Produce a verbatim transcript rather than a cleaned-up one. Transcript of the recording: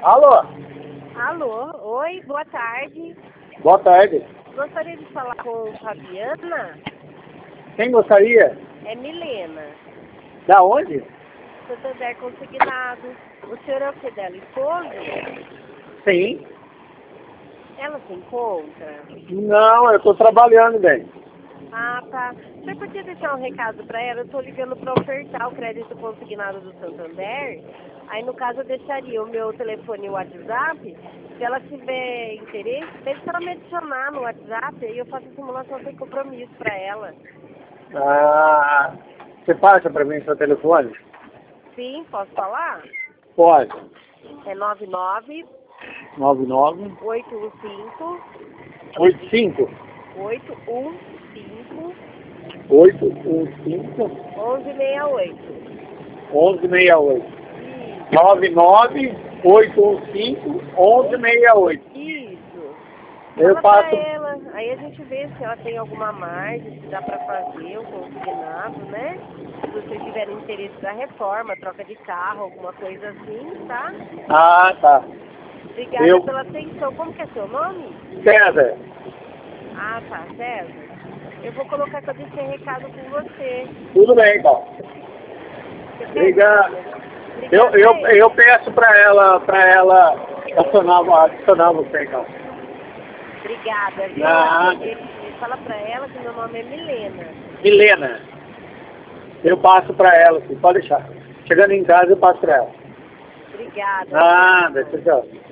Alô? Alô, oi, boa tarde. Boa tarde. Gostaria de falar com Fabiana? Quem gostaria? É Milena. Da onde? Santander Consignado. O senhor é o que dela? Esposo? Sim. Ela se encontra? Não, eu estou trabalhando, bem. Ah, tá. Você podia deixar um recado para ela? Eu estou ligando para ofertar o crédito consignado do Santander. Aí, no caso, eu deixaria o meu telefone e o WhatsApp. Se ela tiver interesse, pede para ela me adicionar no WhatsApp. Aí eu faço a simulação sem compromisso para ela. Ah, você passa para mim seu telefone? Sim, posso falar? Pode. É nove nove nove nove oito um cinco oito cinco oito um cinco oito um cinco onze seis oito. um um seis oito. Isso. nove nove oito um cinco um um seis oito. Isso. Eu Fala passo. pra ela, aí a gente vê se ela tem alguma margem, se dá pra fazer o consignado, né? Se vocês tiverem interesse da reforma, troca de carro, alguma coisa assim, tá? Ah, tá. Obrigada Eu. pela atenção. Como que é seu nome? César. Ah, tá, César. Eu vou colocar que eu deixei recado com você. Tudo bem, então. Você quer, Obrigado. Milena? Eu, Obrigada, eu, hein? eu peço para ela, para ela adicionar, adicionar você, então. Obrigada, viu? Nada. E, e fala pra ela que meu nome é Milena. Milena. Eu passo para ela, sim, pode deixar. Chegando em casa, eu passo para ela. Obrigada. Nada, Tchau. tchau.